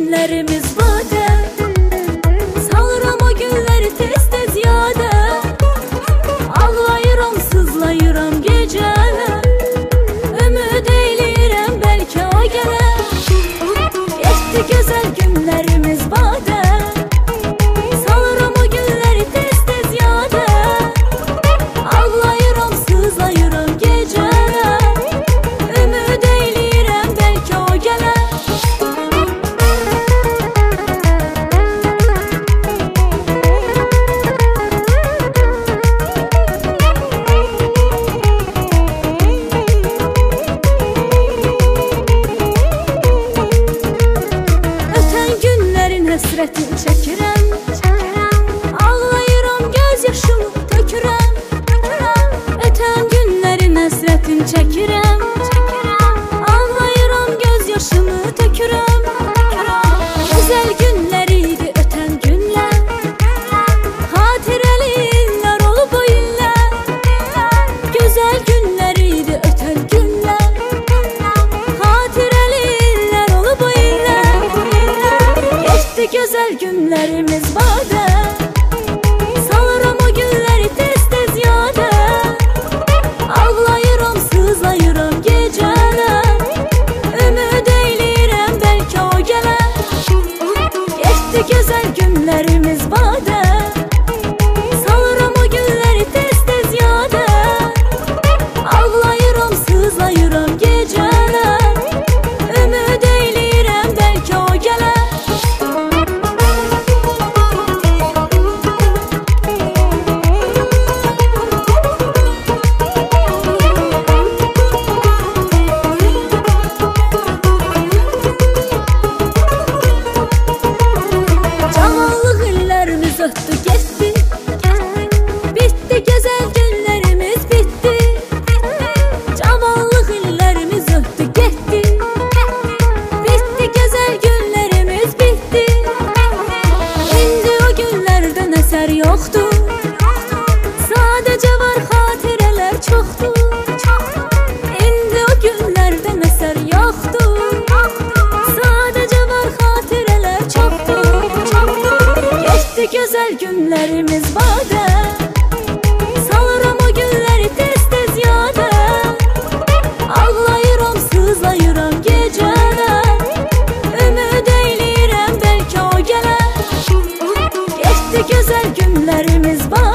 günlərimiz badə, salıram o günləri tez-tez yadə. Ağlayıram, sızlayıram gecələr, ümid eyləyirəm bəlkə o gələr. Getdi gözəl günlərimiz badə, salıram o günləri tez-tez yadə. Ağlayıram, sızlayıram gecələr, ümid eyləyirəm bəlkə o gələr. Ötən günlərin həsrətini çəkirəm, ağlayıram, göz yaşımı tökürəm. Ötən günlərin həsrətini çəkirəm, ağlayıram, göz yaşımı tökürəm. Gözəl günlər idi ötən günlər, xatirəli illər olub o illər. Gözəl günlər idi ötən günlər, xatirəli illər olub o illər. Geçdi gözəl günlərimiz badə, salıram o günləri tez-tez yadə. Ağlayıram, sızlayıram gecələr, ümid eyləyirəm bəlkə o gələr. Geçdi gözəl günlərimiz badə, salıram o günləri tez-tez yadə. Ağlayıram, sızlayıram gecələr, ümid eyləyirəm bəlkə o gələr. Cavanlıq illərimiz ötdü, getdi, bitdi gözəl günlərimiz, bitdi. Cavanlıq illərimiz ötdü, getdi, bitdi gözəl günlərimiz, bitdi. İndi o günlərdən əsər yoxdur, sadəcə var xatirələr çoxdur. İndi o günlərdən əsər yoxdur, sadəcə var xatirələr çoxdur. Geçdi gözəl günlərimiz badə, salıram o günləri tez-tez yadə. Ağlayıram, sızlayıram gecələr, ümid eyləyirəm bəlkə o gələr. Geçdi gözəl günlərimiz badə.